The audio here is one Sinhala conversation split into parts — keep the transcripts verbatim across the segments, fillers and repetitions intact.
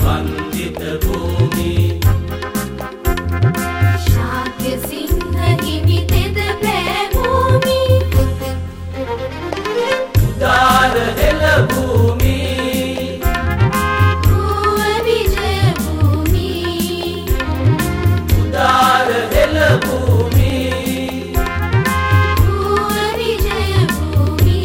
अभिवंदित भूमि शाक्य सिंह हिमितेद भूमि उदार हेल भूमि भूव विजय भूमि उदार हेल भूमि भूव विजय भूमि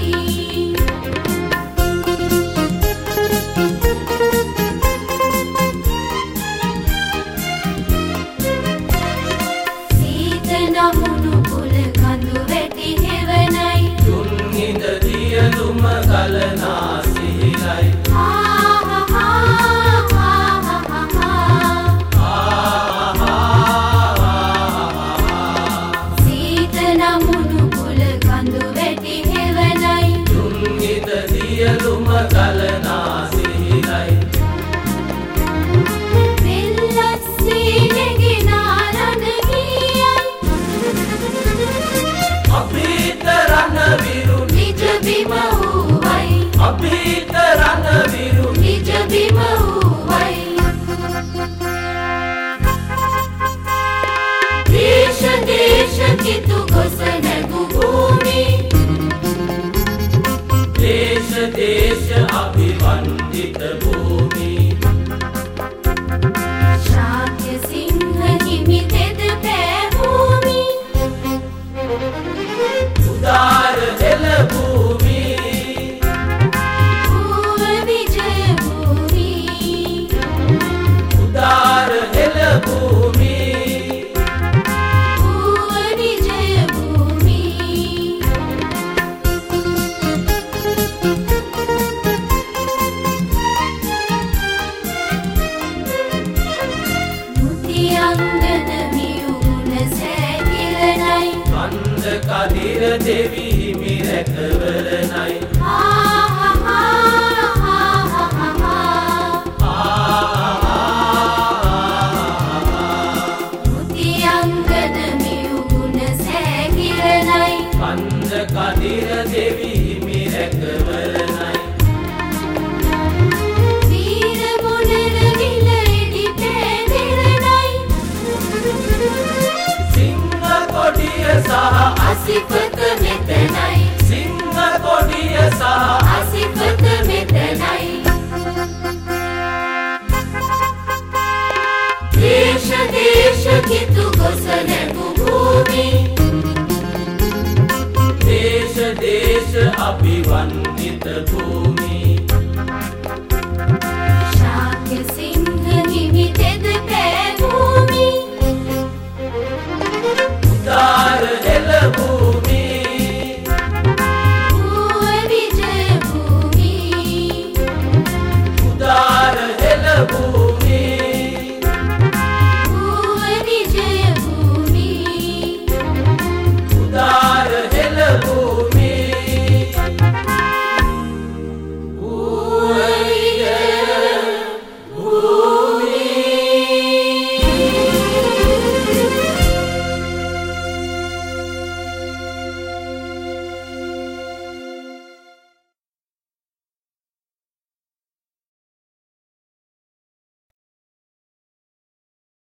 सीत नहुनु कुल कंदु वेटि हेवनයි තුන්හිඳ දියලුම ගලනා සිහිලයි हा हा हा हा हा हा सीत नहुनु कुल कंदु वेटि हेवनයි තුන්හිඳ දියලුම ගලනා සිහිලයි වෙල්ලස්සේ නෙගිනාරණ ගියයි අභීත රණවිරු නිජ බිම වූවයි අභීත රණවිරු නිජ බිම වූවයි දේශ දේශ කිතු ගොස නැගු භූමි දේශ දේශ අභිවන්දිත භූමි ශාක්‍ය සිංහ හිමිතෙද භූමි උදාර හෙළ භූමි භූව විජය භූමි උදාර හෙළ භූමි භූව විජය භූමි මුතියංගන මියුගුණ සෑකිරණයි කන්ද කදිර දෙවි හිමි රැකවරණයි හා හා හා මුතියංගන මියුගුණ සෑකිරණයි කන්ද කදිර දෙවි හිමි රැකවරණයි වීර මොණර විල එඩි පෑදිරණයි සිංහ කොඩිය සහ අසිපත මෙතනයි සිංහ කොඩිය සහ අසිපත මෙතනයි දේශ දේශ කිතු ගොස නැගු භූමි දේශ දේශ අභිවන්දිත භූමි ශාක්‍ය සිංහ හිමිතෙද